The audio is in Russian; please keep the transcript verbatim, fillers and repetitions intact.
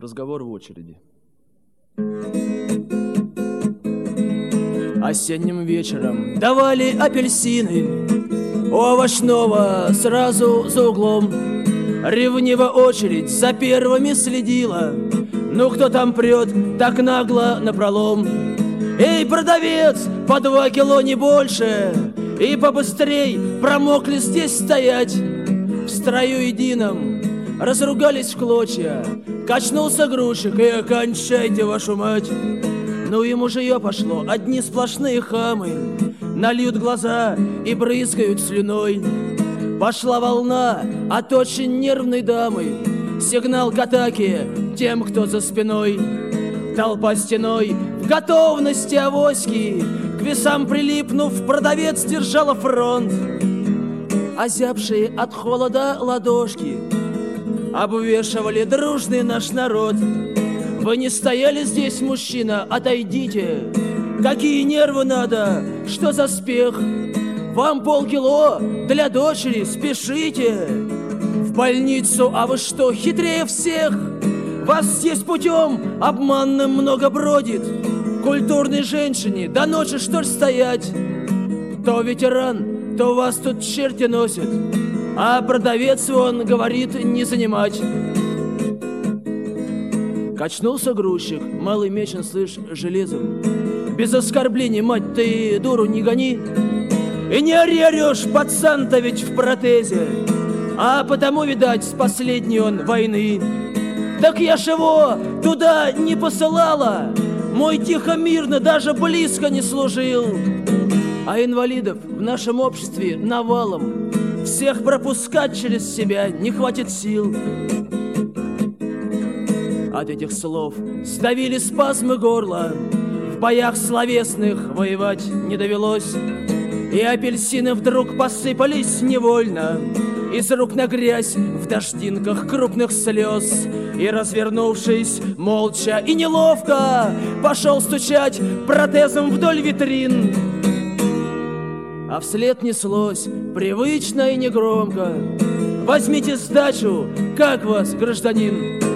Разговор в очереди. Осенним вечером давали апельсины у овощного сразу за углом. Ревниво очередь за первыми следила. Ну кто там прет так нагло напролом? Эй, продавец, по два кило не больше, и побыстрей промокли здесь стоять. В строю едином разругались в клочья. Качнулся грузчик, и окончайте вашу мать. Ну и мужье пошло, одни сплошные хамы, нальют глаза и брызгают слюной. Пошла волна от очень нервной дамы, сигнал к атаке тем, кто за спиной. Толпа стеной в готовности авоськи, к весам прилипнув, продавец держала фронт. Озябшие от холода ладошки обвешивали дружный наш народ. Вы не стояли здесь, мужчина, отойдите. Какие нервы надо, что за спех? Вам полкило для дочери, спешите. В больницу, а вы что, хитрее всех? Вас здесь путем обманным много бродит. Культурной женщине до ночи что ж стоять? То ветеран, то вас тут черти носят, а продавец, он говорит, не занимать. Качнулся грузчик, малый мечен, слышь, железом. Без оскорблений, мать, ты дуру не гони. И не ори, орешь, пацан-то ведь в протезе, а потому, видать, с последней он войны. Так я ж его туда не посылала, мой тихо-мирно даже близко не служил. А инвалидов в нашем обществе навалом, всех пропускать через себя не хватит сил. От этих слов сдавили спазмы горла, в боях словесных воевать не довелось. И апельсины вдруг посыпались невольно из рук на грязь в дождинках крупных слез. И, развернувшись молча и неловко, пошел стучать протезом вдоль витрин. А вслед неслось привычно и негромко: возьмите сдачу, как вас, гражданин?